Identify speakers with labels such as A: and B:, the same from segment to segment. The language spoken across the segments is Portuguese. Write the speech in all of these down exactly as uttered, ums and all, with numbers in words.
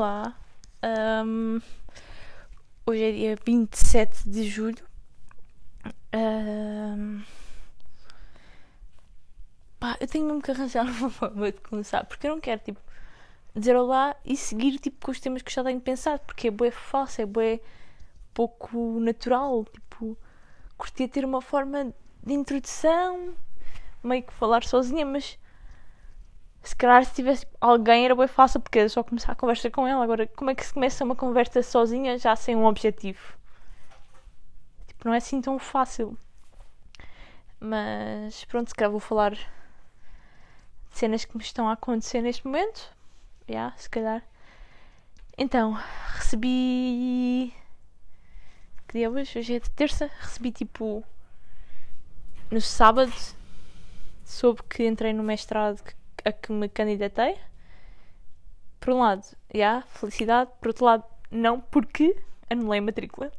A: Olá, Ahm, hoje é dia vinte e sete de julho. Ahm, pá, eu tenho mesmo que arranjar uma forma de começar, porque eu não quero tipo, dizer olá e seguir tipo, com os temas que já tenho pensado, porque é bué falso, é bué pouco natural. Tipo, curtia ter uma forma de introdução, meio que falar sozinha, mas se calhar se tivesse alguém era bem fácil porque era só começar a conversa com ela. Agora, como é que se começa uma conversa sozinha já sem um objetivo? Tipo, não é assim tão fácil. Mas pronto, se calhar vou falar de cenas que me estão a acontecer neste momento. Já, yeah, se calhar. Então, recebi. Que dia é hoje? Hoje é de terça. Recebi tipo. No sábado. Soube que entrei no mestrado a que me candidatei. Por um lado, já, yeah, felicidade. Por outro lado, não, porque anulei a matrícula.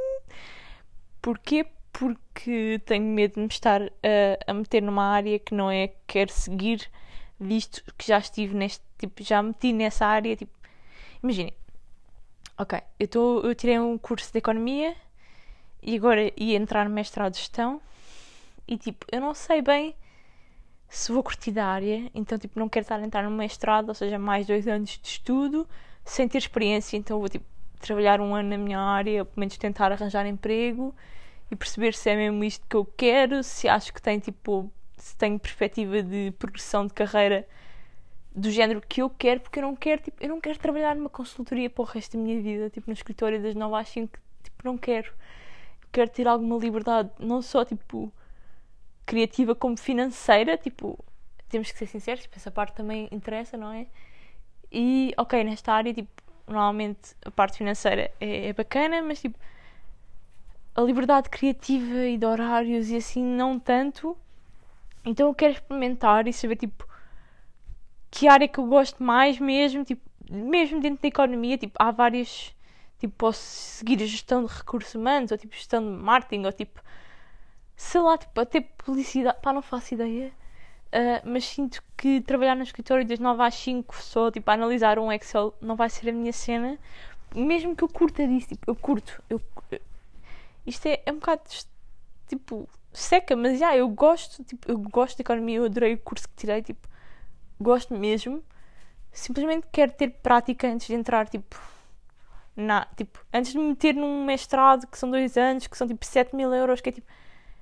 A: Porquê? Porque tenho medo de me estar a, a meter numa área que não é que quero seguir, visto que já estive neste, tipo, já meti nessa área, tipo, imaginem, ok, eu, tô, eu tirei um curso de Economia e agora ia entrar no mestrado de Gestão e, tipo, eu não sei bem se vou curtir da área, então, tipo, não quero estar a entrar no mestrado, ou seja, mais dois anos de estudo, sem ter experiência, então vou, tipo, trabalhar um ano na minha área, ou pelo menos tentar arranjar emprego e perceber se é mesmo isto que eu quero, se acho que tem tipo, se tenho perspectiva de progressão de carreira do género que eu quero, porque eu não quero, tipo, eu não quero trabalhar numa consultoria para o resto da minha vida, tipo, no escritório das nove às cinco, tipo, não quero. Quero ter alguma liberdade, não só tipo criativa como financeira, tipo, temos que ser sinceros, tipo, essa parte também interessa, não é? E, ok, nesta área, tipo, normalmente a parte financeira é, é bacana, mas tipo, a liberdade criativa e de horários e assim não tanto. Então eu quero experimentar e saber tipo que área que eu gosto mais mesmo, tipo, mesmo dentro da economia, tipo, há várias, tipo, posso seguir a gestão de recursos humanos ou tipo gestão de marketing ou tipo, sei lá, tipo, até publicidade, pá, não faço ideia. Uh, mas sinto que trabalhar no escritório das nove às cinco só, tipo, a analisar um Excel não vai ser a minha cena. Mesmo que eu curta disso, tipo, eu curto, eu, isto é, é um bocado, tipo, seca, mas já, eu gosto, tipo, eu gosto de economia, eu adorei o curso que tirei, tipo, gosto mesmo. Simplesmente quero ter prática antes de entrar, tipo, na, tipo, antes de me meter num mestrado, que são dois anos, que são, tipo, sete mil euros, que é, tipo,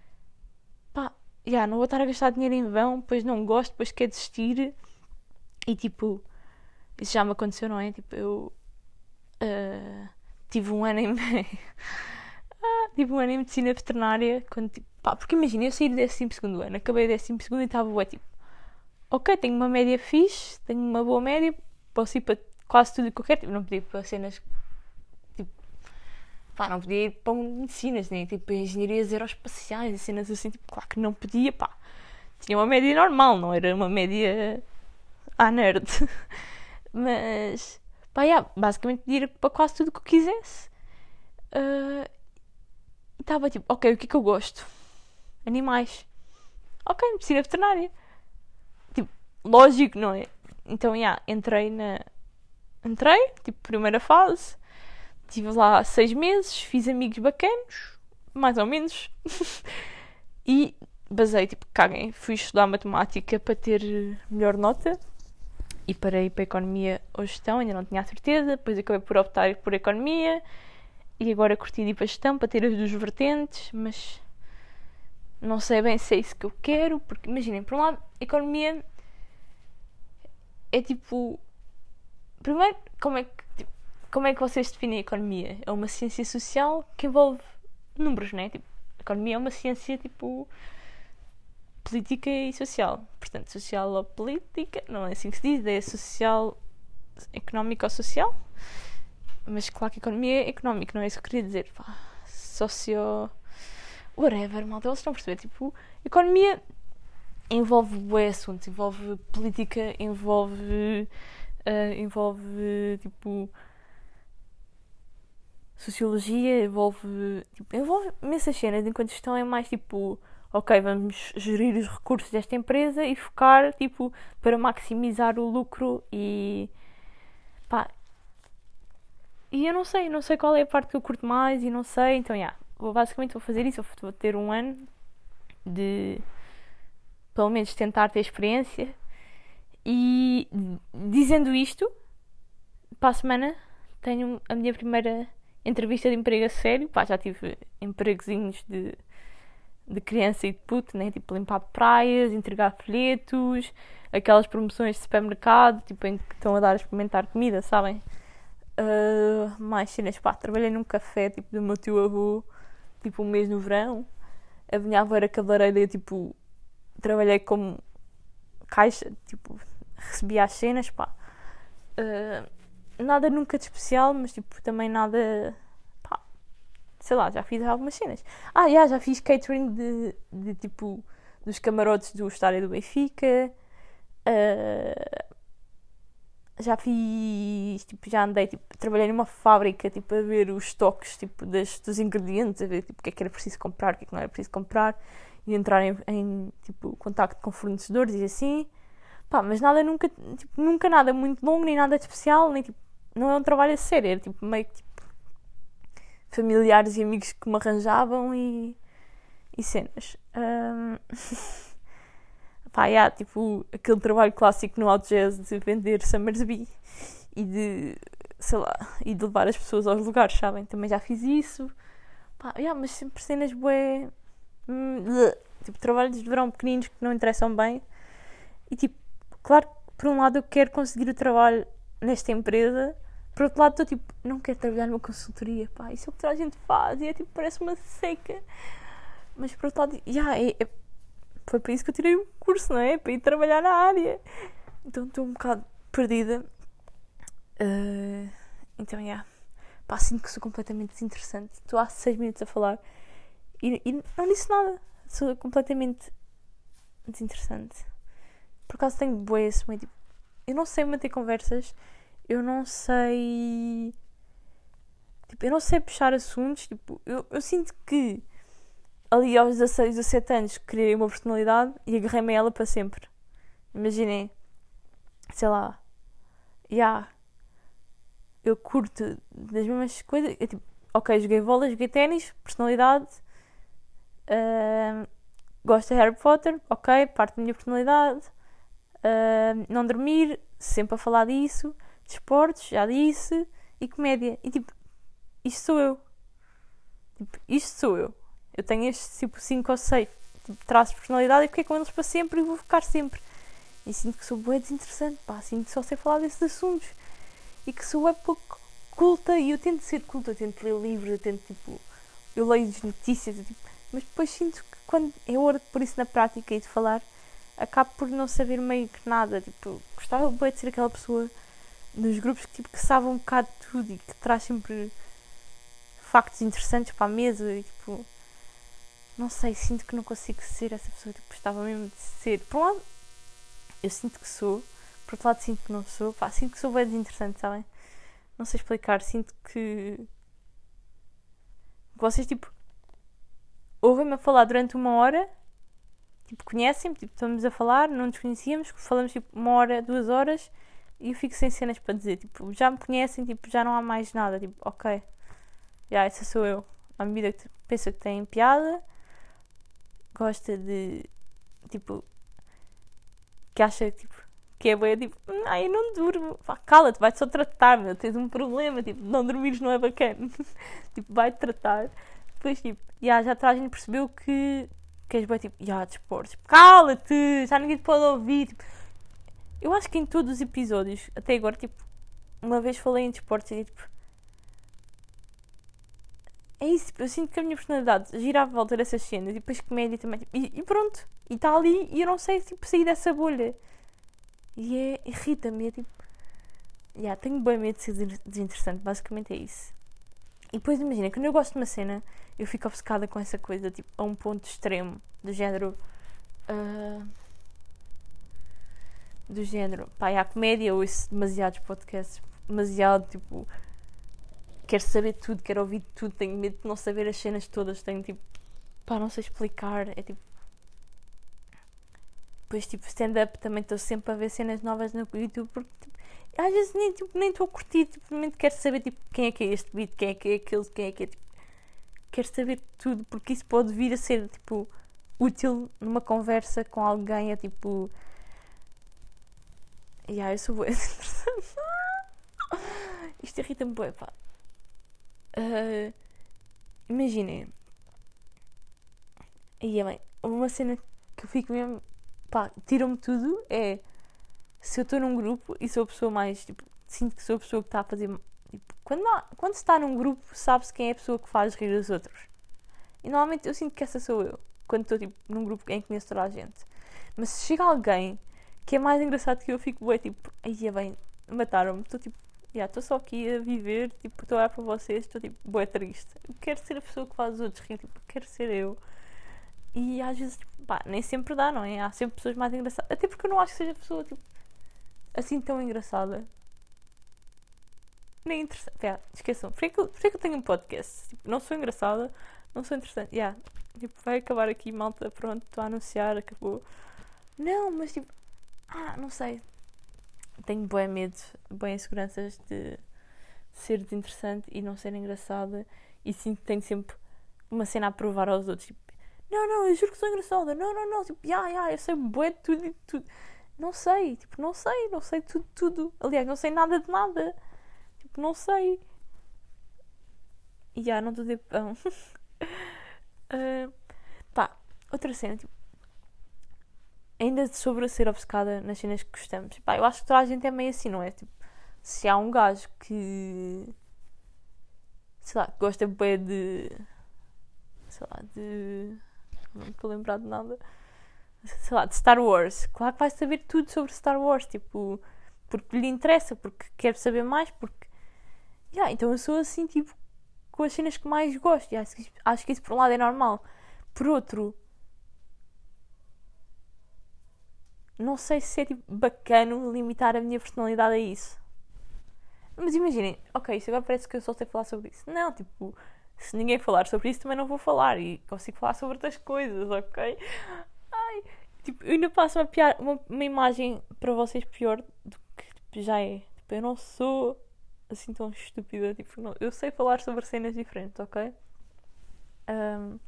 A: pá, já, não vou estar a gastar dinheiro em vão, depois não gosto, depois quero desistir. E, tipo, isso já me aconteceu, não é? Tipo, eu uh, tive um ano e meio... Tive um ano em medicina veterinária, quando, tipo, pá, porque imagina, eu saí do décimo segundo ano, acabei o décimo segundo e estava, ué, tipo, ok, tenho uma média fixe, tenho uma boa média, posso ir para quase tudo o que eu quero, tipo, não podia ir para cenas, tipo, pá, não podia ir para medicinas, nem, tipo, engenharias aeroespaciais e cenas assim, tipo, claro que não podia, pá, tinha uma média normal, não era uma média à nerd, mas, pá, yeah, basicamente podia ir para quase tudo o que eu quisesse. Uh, E estava tipo, ok, o que é que eu gosto? Animais. Ok, medicina veterinária. Tipo, lógico, não é? Então, já, yeah, entrei na... Entrei, tipo, primeira fase. Estive lá seis meses, fiz amigos bacanos, mais ou menos. E basei, tipo, caguem. Fui estudar matemática para ter melhor nota. E parei para a economia ou gestão, ainda não tinha a certeza. Depois acabei por optar por economia. E agora curti de ir para a gestão para ter as duas vertentes, mas não sei bem se é isso que eu quero, porque imaginem, por um lado, economia é tipo. Primeiro, como é que, tipo, como é que vocês definem a economia? É uma ciência social que envolve números, não é? Tipo, a economia é uma ciência tipo política e social. Portanto, social ou política, não é assim que se diz, é social, económica ou social. Mas claro que a economia é económica, não é isso que eu queria dizer. Pá, socio... whatever, malta, eles estão a perceber. Tipo, economia envolve bué assuntos, envolve política, envolve... Uh, envolve, tipo... sociologia, envolve... Tipo, envolve imensas cenas, enquanto gestão é mais, tipo... ok, vamos gerir os recursos desta empresa e focar, tipo, para maximizar o lucro e... pá... e eu não sei, não sei qual é a parte que eu curto mais e não sei, então, já, yeah, vou, basicamente vou fazer isso, vou ter um ano de, pelo menos, tentar ter experiência. E, dizendo isto, para a semana tenho a minha primeira entrevista de emprego a sério. Pá, já tive empregozinhos de, de criança e de puto, né? Tipo, limpar praias, entregar folhetos, aquelas promoções de supermercado, tipo, em que estão a dar a experimentar comida, sabem? Uh, mais cenas, pá, trabalhei num café, tipo, do meu tio avô, tipo, um mês no verão. A minha avó era cabeleireira e eu, tipo, trabalhei como caixa, tipo, recebia as cenas, pá. Uh, nada nunca de especial, mas, tipo, também nada, pá, sei lá, já fiz algumas cenas. Ah, já, já fiz catering de, de tipo, dos camarotes do estádio do Benfica. Uh, já fiz, tipo, já andei, tipo, trabalhei numa fábrica, tipo, a ver os estoques, tipo, das, dos ingredientes, a ver, tipo, o que é que era preciso comprar, o que é que não era preciso comprar, e entrar em, em tipo, contacto com fornecedores e assim. Pá, mas nada nunca, tipo, nunca nada muito longo, nem nada de especial, nem, tipo, não é um trabalho a sério, era, tipo, meio que, tipo, familiares e amigos que me arranjavam e, e cenas. Um... Pá, yeah, tipo, aquele trabalho clássico no Outjazz de vender Summersby e de, sei lá, e de levar as pessoas aos lugares, sabem? Também já fiz isso. Pá, yeah, mas sempre cenas bué... Hum, tipo, trabalhos de verão pequeninos que não interessam bem. E, tipo, claro que por um lado eu quero conseguir o trabalho nesta empresa, por outro lado estou, tipo, não quero trabalhar numa consultoria, pá, isso é o que toda a gente faz e é, tipo, parece uma seca. Mas, por outro lado, já, yeah, é... é foi para isso que eu tirei o curso, não é? Para ir trabalhar na área. Então estou um bocado perdida. Uh, então, já. Yeah. Pá, sinto que sou completamente desinteressante. Estou há seis minutos a falar e, e não disse nada. Sou completamente desinteressante. Por acaso tenho bué esse meio tipo... Eu não sei manter conversas. Eu não sei... Tipo, eu não sei puxar assuntos. Tipo, eu, eu sinto que ali aos dezasseis, dezassete anos criei uma personalidade e agarrei-me a ela para sempre. Imaginem, sei lá, já, yeah, eu curto das mesmas coisas, eu, tipo, ok, joguei vôlei, joguei ténis, personalidade, uh, gosto de Harry Potter, ok, parte da minha personalidade, uh, não dormir, sempre a falar disso, desportos, já disse, e comédia, e tipo, isto sou eu, tipo, isto sou eu. Eu tenho estes tipo cinco ou seis tipo, traços de personalidade e fiquei com eles para sempre e vou ficar sempre. E sinto que sou bué desinteressante, pá, sinto que só sei falar desses assuntos. E que sou bué pouco culta e eu tento ser culta, eu tento ler livros, eu tento tipo, eu leio as notícias, eu, tipo, mas depois sinto que quando é hora de pôr isso na prática e de falar, acabo por não saber meio que nada. Tipo, gostava bué de ser aquela pessoa nos grupos que, tipo, que sabe um bocado de tudo e que traz sempre factos interessantes para a mesa e tipo... Não sei, sinto que não consigo ser essa pessoa, tipo, gostava mesmo de ser. Por um lado, eu sinto que sou, por outro lado, sinto que não sou. Pá, sinto que sou bem desinteressante, sabem? Não sei explicar, sinto que. Vocês, tipo, ouvem-me a falar durante uma hora, tipo, conhecem-me, tipo, estamos a falar, não nos conhecíamos, falamos, tipo, uma hora, duas horas, e eu fico sem cenas para dizer, tipo, já me conhecem, tipo, já não há mais nada, tipo, ok, já, essa sou eu. À medida que pensa que tem piada. Gosta de, tipo, que acha, tipo, que é boa, tipo, ai, eu não durmo, pá, cala-te, vai-te só tratar, meu, tens um problema, tipo, não dormires não é bacana, tipo, vai-te tratar, depois, tipo, yeah, já toda a gente percebeu que, que és boa, tipo, já, yeah, desportos, tipo, cala-te, já ninguém te pode ouvir, tipo, eu acho que em todos os episódios, até agora, tipo, uma vez falei em desportos e, tipo, é isso, eu sinto que a minha personalidade gira à volta dessas cenas e depois comédia também, tipo, e, e pronto, e está ali e eu não sei, tipo, sair dessa bolha. E é, irrita-me, é tipo, yeah, tenho bem medo de ser desinteressante, basicamente é isso. E depois imagina, quando eu gosto de uma cena, eu fico obcecada com essa coisa, tipo, a um ponto extremo, do género, uh, do género, pá, a comédia, eu ouço demasiados podcasts, demasiado, tipo... Quero saber tudo, quero ouvir tudo, tenho medo de não saber as cenas todas, tenho tipo, pá, não sei explicar, é tipo... Depois tipo, stand-up também estou sempre a ver cenas novas no YouTube, porque tipo, às vezes nem tipo, nem estou a curtir, tipo, nem quero saber tipo, quem é que é este beat, quem é que é aquele, quem é que é tipo. Quero saber tudo, porque isso pode vir a ser tipo útil numa conversa com alguém, é tipo. Yeah, eu sou boa. Isto irrita-me bué, pá. Uh, Imaginem. E é bem, uma cena que eu fico mesmo. Pá, tiram-me tudo é. Se eu estou num grupo e sou a pessoa mais. Tipo, sinto que sou a pessoa que está a fazer. Tipo, quando, há, quando se está num grupo, sabe-se quem é a pessoa que faz rir os outros. E normalmente eu sinto que essa sou eu. Quando estou tipo, num grupo em que conheço toda a gente. Mas se chega alguém que é mais engraçado que eu, fico bué tipo. Aí é bem, mataram-me. Estou tipo. Estou yeah, só aqui a viver. Tipo, estou a olhar para vocês. Estou tipo, bué triste. Eu quero ser a pessoa que faz os outros rir. Tipo, quero ser eu. E às vezes, tipo, pá, nem sempre dá, não é? Há sempre pessoas mais engraçadas. Até porque eu não acho que seja pessoa, tipo, assim tão engraçada. Nem interessante. Yeah, esqueçam. Porquê que, eu, porquê que eu tenho um podcast? Tipo, não sou engraçada, não sou interessante. Yeah, tipo, vai acabar aqui, malta. Pronto, estou a anunciar, acabou. Não, mas tipo, ah, não sei. Tenho bem medo, bem inseguranças de ser desinteressante e não ser engraçada. E sinto que tenho sempre uma cena a provar aos outros. Tipo, não, não, eu juro que sou engraçada. Não, não, não. Tipo, ya, ya, eu sei bué de tudo e tudo. Não sei, tipo, não sei, não sei tudo, tudo. Aliás, não sei nada de nada. Tipo, não sei. E já, não estou a dizer pão. uh, Pá, outra cena, tipo, ainda sobre a ser obcecada nas cenas que gostamos. Pá, eu acho que toda a gente é meio assim, não é? Tipo, se há um gajo que, sei lá, gosta bué de, sei lá, de, não me estou a lembrar de nada, sei lá, de Star Wars. Claro que vai saber tudo sobre Star Wars, tipo, porque lhe interessa, porque quer saber mais, porque, yeah, então eu sou assim, tipo, com as cenas que mais gosto. E acho que, acho que isso por um lado é normal. Por outro, não sei se é tipo bacano limitar a minha personalidade a isso. Mas imaginem, ok, isso agora parece que eu só sei falar sobre isso. Não, tipo, se ninguém falar sobre isso também não vou falar. E consigo falar sobre outras coisas, ok? Ai, tipo, eu ainda passo uma, piar, uma, uma imagem para vocês pior do que tipo, já é. Tipo, eu não sou assim tão estúpida. Tipo, não, eu sei falar sobre cenas diferentes, ok? Um,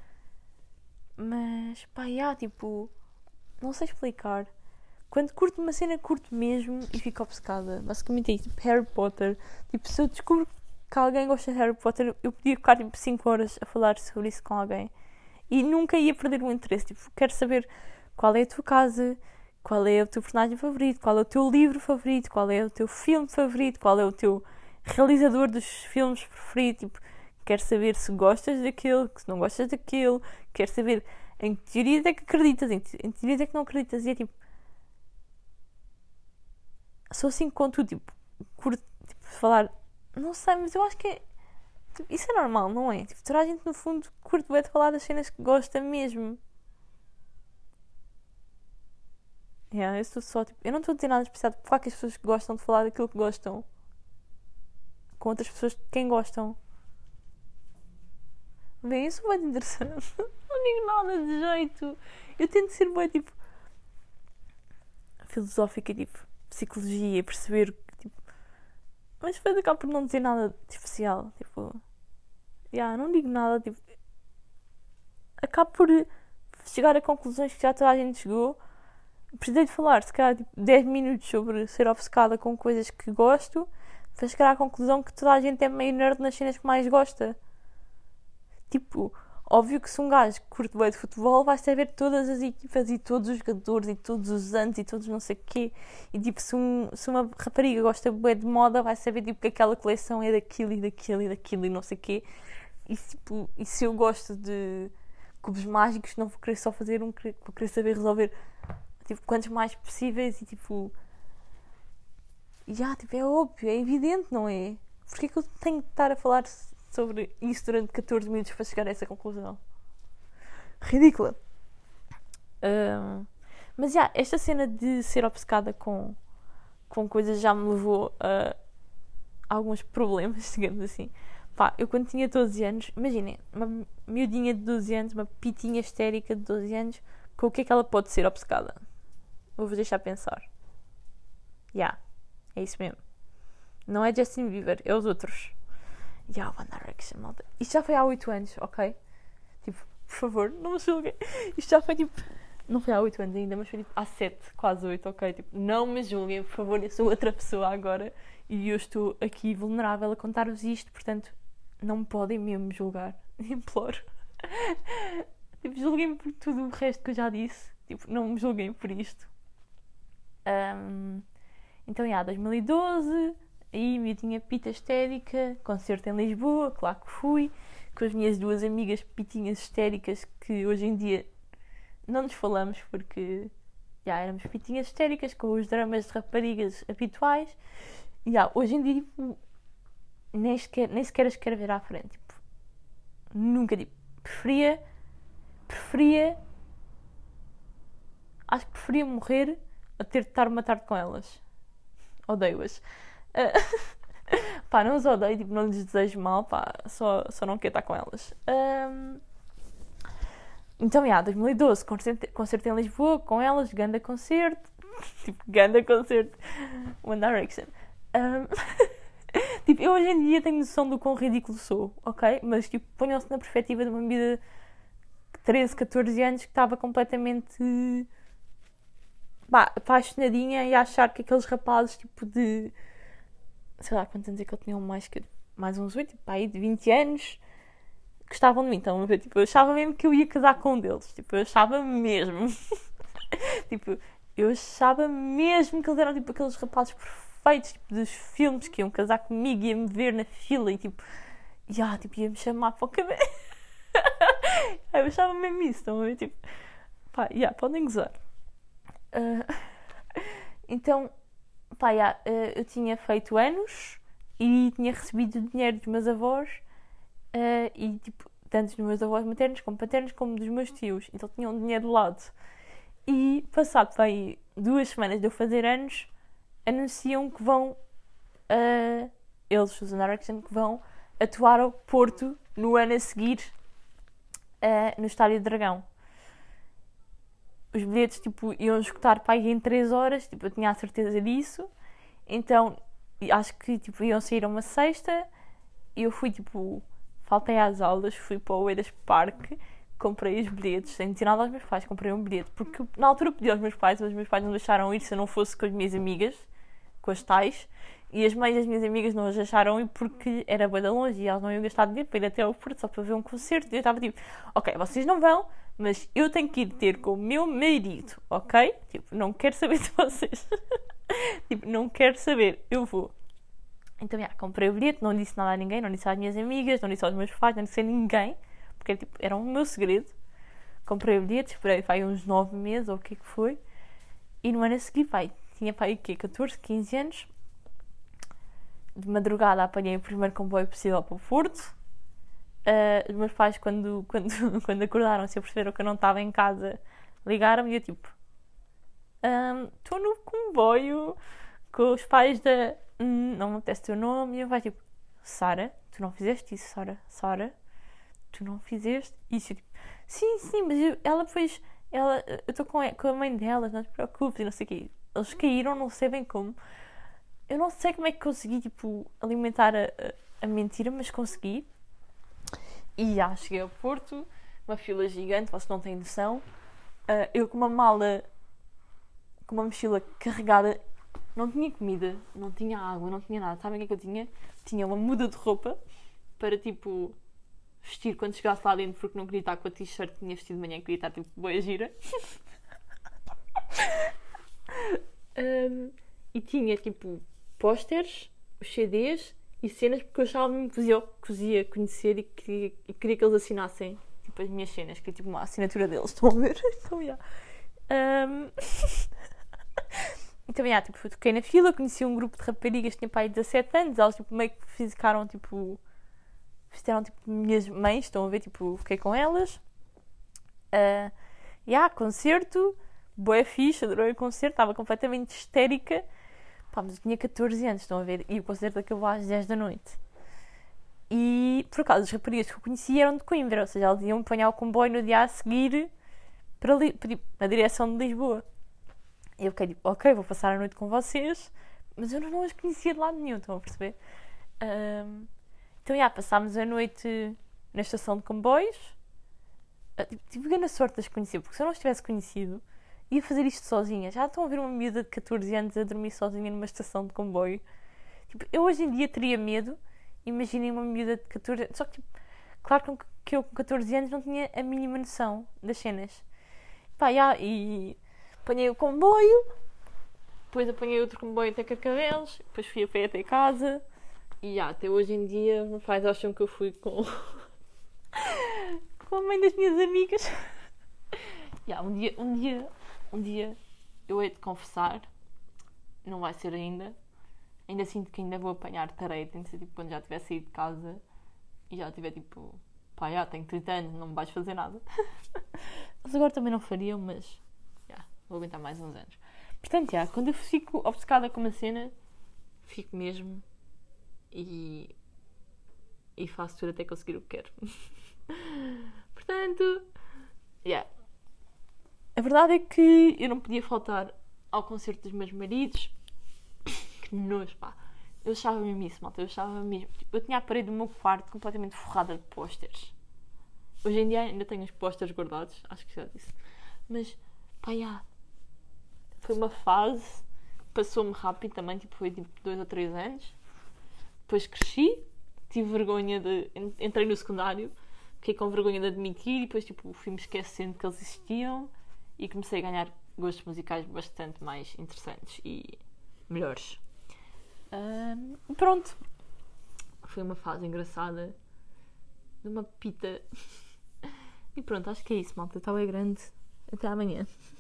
A: mas, pá, já, tipo, não sei explicar. Quando curto uma cena, curto mesmo e fico obcecada. Basicamente é isso. Tipo, Harry Potter. Tipo, se eu descubro que alguém gosta de Harry Potter, eu podia ficar tipo cinco horas a falar sobre isso com alguém. E nunca ia perder o interesse. Tipo, quero saber qual é a tua casa, qual é o teu personagem favorito, qual é o teu livro favorito, qual é o teu filme favorito, qual é o teu realizador dos filmes preferido. Tipo, quero saber se gostas daquele, se não gostas daquele. Quero saber em que teorias é que acreditas, em que teorias é que não acreditas. E é tipo, sou assim com tudo, tipo, curto, tipo, falar, não sei, mas eu acho que é, tipo, isso é normal, não é? Tipo, toda a gente no fundo curte bem de falar das cenas que gosta mesmo. Yeah, eu estou só, tipo, eu não estou a dizer nada especial, tipo, claro que as pessoas gostam de falar daquilo que gostam com outras pessoas de quem gostam. Bem, isso é bem interessante. Não digo nada de jeito. Eu tento ser bem, tipo, filosófica, tipo, psicologia, perceber que, tipo, mas depois acabo por não dizer nada de especial, tipo, yeah, não digo nada, tipo, acabo por chegar a conclusões que já toda a gente chegou. Precisei de falar, se calhar, tipo, dez minutos sobre ser obcecada com coisas que gosto, para chegar à conclusão que toda a gente é meio nerd nas cenas que mais gosta. Tipo, óbvio que se um gajo curte bem de futebol vai saber todas as equipas e todos os jogadores e todos os anos e todos não sei o quê. E tipo, se, um, se uma rapariga gosta bem de moda vai saber tipo, que aquela coleção é daquilo e daquilo e daquilo e não sei o quê. E, tipo, e se eu gosto de cubos mágicos não vou querer só fazer um, vou querer saber resolver tipo, quantos mais possíveis e tipo... Já, tipo, é óbvio, é evidente, não é? Porquê que eu tenho de estar a falar sobre isso durante catorze minutos para chegar a essa conclusão? Ridícula. Um, mas já, esta cena de ser obcecada com, com coisas já me levou a alguns problemas, digamos assim. Pá, eu quando tinha doze anos, imaginem, uma miudinha de doze anos, uma pitinha histérica de doze anos, com o que é que ela pode ser obcecada? Vou-vos deixar pensar. Já. Yeah. É isso mesmo. Não é Justin Bieber, é os outros. E yeah, One Direction, malta. Isto já foi há oito anos, ok? Tipo, por favor, não me julguem. Isto já foi tipo... Não foi há oito anos ainda, mas foi tipo há sete, quase oito, ok? Tipo, não me julguem, por favor, eu sou outra pessoa agora e eu estou aqui vulnerável a contar-vos isto, portanto, não me podem mesmo julgar. Imploro. Tipo, julguem por tudo o resto que eu já disse. Tipo, não me julguem por isto. Um, então, já, dois mil e doze, aí eu tinha pita histérica, concerto em Lisboa, claro que fui, com as minhas duas amigas pitinhas histéricas que hoje em dia não nos falamos porque já éramos pitinhas histéricas com os dramas de raparigas habituais. Já, hoje em dia tipo, nem, sequer, nem sequer as quero ver à frente. Tipo, nunca, tipo, preferia, preferia, acho que preferia morrer a ter de estar uma tarde com elas. Odeio-as. Uh, pá, não as odeio, tipo, não lhes desejo mal, pá, só, só não quero estar com elas. Um, Então, já, dois mil e doze, concerto, concerto em Lisboa, com elas, ganda concerto. Tipo, ganda concerto. One Direction. Um, tipo, eu hoje em dia tenho noção do quão ridículo sou, ok? Mas, tipo, ponham-se na perspectiva de uma vida de treze, catorze anos que estava completamente... Bah, apaixonadinha e a achar que aqueles rapazes, tipo, de... Sei lá, quantos anos é que eu tinha mais que... Mais uns oito, tipo, aí de vinte anos... gostavam de mim, estão a ver? Tipo, eu achava mesmo que eu ia casar com um deles. Tipo, eu achava mesmo. Tipo, eu achava mesmo que eles eram tipo aqueles rapazes perfeitos, tipo, dos filmes que iam casar comigo, ia-me ver na fila e tipo, yeah, tipo, ia-me chamar para o cabelo. Eu achava mesmo isso, estão a ver? Tipo, pá, yeah, podem gozar. Uh, então, pá, yeah, uh, eu tinha feito anos e tinha recebido dinheiro dos meus avós. Uh, e tipo, tanto dos meus avós maternos como paternos como dos meus tios, então tinham um dinheiro do lado. E passado aí duas semanas de eu fazer anos, anunciam que vão uh, eles, os One Direction, que vão atuar ao Porto no ano a seguir uh, no Estádio do Dragão. Os bilhetes tipo, iam esgotar para aí em três horas, tipo, eu tinha a certeza disso, então acho que tipo, iam sair a uma sexta e eu fui tipo faltei às aulas, fui para o Eiras Parque, comprei os bilhetes, sem dizer nada aos meus pais, comprei um bilhete, porque na altura pedi aos meus pais, mas os meus pais não deixaram ir se eu não fosse com as minhas amigas, com as tais, e as mães das minhas amigas não as deixaram ir porque era bem de longe e elas não iam gastar dinheiro para ir até ao Porto só para ver um concerto, e eu estava tipo, ok, vocês não vão, mas eu tenho que ir ter com o meu marido, ok? Tipo, não quero saber de vocês. Tipo, não quero saber, eu vou. Então, já, comprei o bilhete, não disse nada a ninguém, não disse às minhas amigas, não disse aos meus pais, não disse a ninguém, porque tipo, era o meu segredo. Comprei o bilhete, esperei pai, uns nove meses, ou o que é que foi, e no ano a seguir, pai, tinha pai, o quê, catorze, quinze anos, de madrugada apanhei o primeiro comboio possível para o Porto. Uh, os meus pais, quando, quando, quando acordaram, se perceberam que eu não estava em casa, ligaram-me e eu tipo, estou um, no comboio com os pais da... Hum, não me apetece o teu nome. E eu vai tipo, Sara, tu não fizeste isso, Sara, Sara, tu não fizeste isso. Eu, tipo, sim, sim, mas eu, ela depois, ela, eu estou com, com a mãe delas, não te preocupes, e não sei o quê. Eles caíram, não sei bem como. Eu não sei como é que consegui, tipo, alimentar a, a, a mentira, mas consegui. E já cheguei ao Porto, uma fila gigante, vocês não têm noção. Uh, eu com uma mala, com uma mochila carregada. Não tinha comida, não tinha água, não tinha nada. Sabem o que é que eu tinha? Tinha uma muda de roupa para, tipo, vestir quando chegasse lá dentro, porque não queria estar com a t-shirt que tinha vestido de manhã, queria estar, tipo, boa gira. um, e tinha, tipo, pósteres, os C Ds e cenas, porque eu achava mesmo que os ia conhecer e queria, e queria que eles assinassem, tipo, as minhas cenas, que é, tipo, uma assinatura deles. Estão a ver? Então, já. Um... Então, yeah, tipo, toquei na fila, conheci um grupo de raparigas que tinha pai de dezassete anos, elas tipo, meio que ficaram, tipo, fizeram tipo minhas mães, estão a ver, tipo, fiquei com elas. Uh, yeah, concerto, bué fixe, adorei o concerto, estava completamente histérica. Pá, mas eu tinha catorze anos, estão a ver, e o concerto acabou às dez da noite. E, por acaso, as raparigas que eu conheci eram de Coimbra, ou seja, elas iam apanhar o comboio no dia a seguir para, li- para tipo, na direção de Lisboa. E eu fiquei tipo, ok, vou passar a noite com vocês, mas eu não as conhecia de lado nenhum, estão a perceber? Um, então, já, passámos a noite na estação de comboios. Uh, tive grande sorte de as conhecer, porque se eu não as tivesse conhecido, ia fazer isto sozinha. Já estão a ver uma miúda de catorze anos a dormir sozinha numa estação de comboio. Tipo, eu hoje em dia teria medo. Imaginem uma miúda de catorze anos. Só que, tipo, claro que eu com catorze anos não tinha a mínima noção das cenas. Pá, já, e apanhei o comboio, depois apanhei outro comboio até Carcavelos, depois fui a pé até casa. E já, até hoje em dia, meus pais acham que eu fui com, com a mãe das minhas amigas. Já, um dia, um dia, um dia eu hei de confessar, não vai ser ainda. Ainda sinto que ainda vou apanhar tareia, tem de ser tipo quando já tiver saído de casa e já tiver tipo, pá, já tenho trinta anos, não me vais fazer nada. Mas agora também não fariam, mas já, vou aguentar mais uns anos. Portanto, já, quando eu fico obcecada com uma cena, fico mesmo e, e faço tudo até conseguir o que quero. Portanto, já. A verdade é que eu não podia faltar ao concerto dos meus maridos. Que nojo, pá. Eu achava mesmo isso, malta. Eu achava mesmo. Tipo, eu tinha a parede do meu quarto completamente forrada de pósteres. Hoje em dia ainda tenho os pósteres guardados. Acho que já disse. Mas, pá, já. Foi uma fase. Passou-me rápido também. Tipo, foi tipo dois ou três anos. Depois cresci. Tive vergonha de... Entrei no secundário. Fiquei com vergonha de admitir. E depois, tipo, fui-me esquecendo que eles existiam. E comecei a ganhar gostos musicais bastante mais interessantes e melhores. Um, pronto. Foi uma fase engraçada. De uma pita. E pronto, acho que é isso, malta. Está bem grande. Até amanhã.